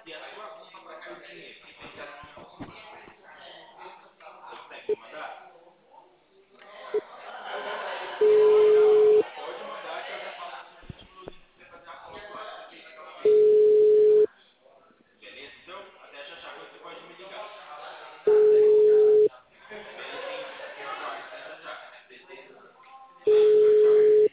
E a sua conta para cair o dinheiro? Que tem que ela não consegue me mandar? Pode mandar que eu já faço esse último login para você fazer a foto lá que você fez aquela vez. Beleza? Então, até já já você pode me ligar. Belezinha. Eu aguardo. Até já já. Beleza? Beijo. Tchau, tchau.